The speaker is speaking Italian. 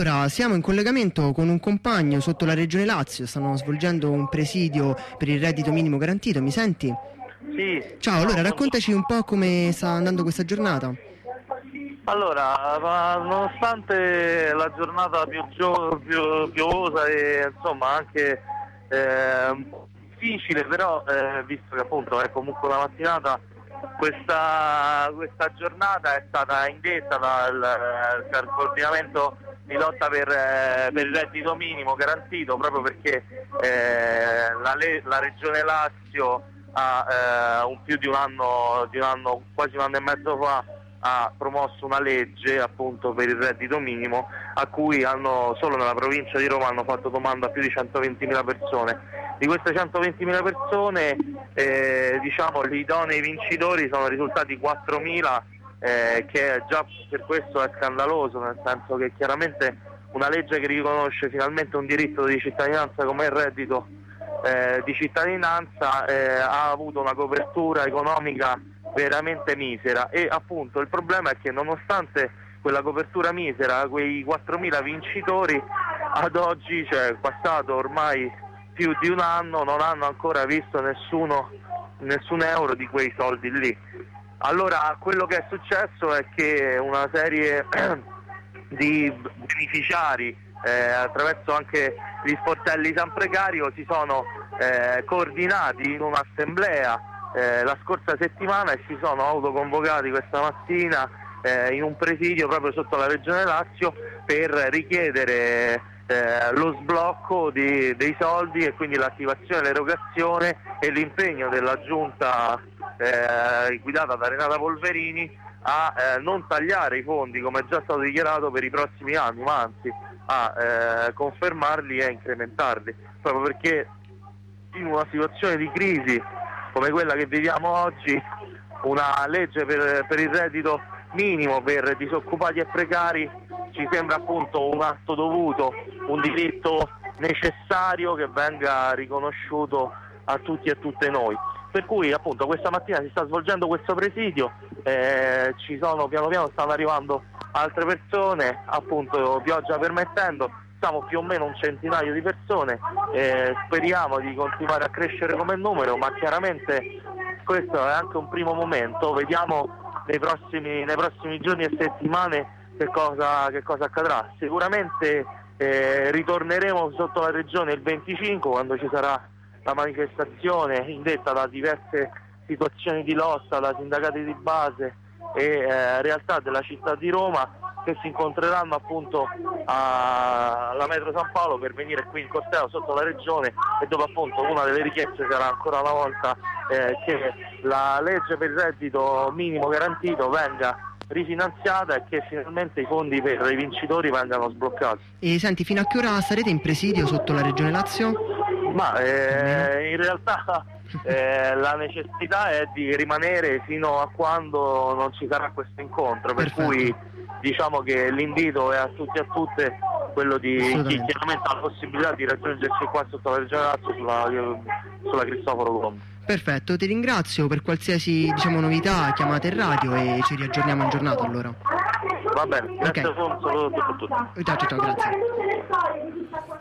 Ora siamo in collegamento con un compagno sotto la Regione Lazio, stanno svolgendo un presidio per il reddito minimo garantito, mi senti? Sì. Ciao, allora raccontaci un po' come sta andando questa giornata. Allora, nonostante la giornata più piovosa e insomma anche un po' difficile, però visto che appunto è comunque una mattinata, questa giornata è stata indetta dal coordinamento di lotta per il reddito minimo garantito, proprio perché la Regione Lazio ha più di un anno, quasi un anno e mezzo fa, ha promosso una legge appunto per il reddito minimo, a cui solo nella provincia di Roma hanno fatto domanda più di 120.000 persone. Di queste 120.000 persone diciamo gli idonei vincitori sono risultati 4.000, che già per questo è scandaloso, nel senso che chiaramente una legge che riconosce finalmente un diritto di cittadinanza come il reddito di cittadinanza ha avuto una copertura economica veramente misera, e appunto il problema è che nonostante quella copertura misera, quei 4.000 vincitori ad oggi, cioè è passato ormai più di un anno, non hanno ancora visto nessun euro di quei soldi lì. Allora quello che è successo è che una serie di beneficiari attraverso anche gli sportelli San Precario si sono coordinati in un'assemblea la scorsa settimana e si sono autoconvocati questa mattina in un presidio proprio sotto la Regione Lazio per richiedere lo sblocco dei soldi e quindi l'attivazione, l'erogazione e l'impegno della giunta guidata da Renata Polverini a non tagliare i fondi come è già stato dichiarato per i prossimi anni, ma anzi a confermarli e incrementarli, proprio perché in una situazione di crisi come quella che viviamo oggi una legge per il reddito minimo per disoccupati e precari ci sembra appunto un atto dovuto, un diritto necessario che venga riconosciuto a tutti e a tutte noi. Per cui appunto questa mattina si sta svolgendo questo presidio, piano piano stanno arrivando altre persone, appunto pioggia permettendo, siamo più o meno un centinaio di persone, speriamo di continuare a crescere come numero, ma chiaramente questo è anche un primo momento, vediamo nei prossimi giorni e settimane che cosa accadrà. Sicuramente ritorneremo sotto la regione il 25, quando ci sarà la manifestazione indetta da diverse situazioni di lotta, da sindacati di base e realtà della città di Roma, che si incontreranno appunto alla metro San Paolo per venire qui in corteo sotto la regione, e dove appunto una delle richieste sarà ancora una volta che la legge per il reddito minimo garantito venga rifinanziata e che finalmente i fondi per i vincitori vengano sbloccati. E senti, fino a che ora sarete in presidio sotto la Regione Lazio? Ma in realtà la necessità è di rimanere fino a quando non ci sarà questo incontro, per cui diciamo che l'invito è a tutti e a tutte quello di chi chiaramente ha la possibilità di raggiungerci qua sotto la Regione Lazio sulla Cristoforo Colombo. Perfetto, ti ringrazio. Per qualsiasi novità chiamate il radio e ci riaggiorniamo in giornata allora. Va bene, grazie, okay. Un saluto a tutti. Ciao, grazie.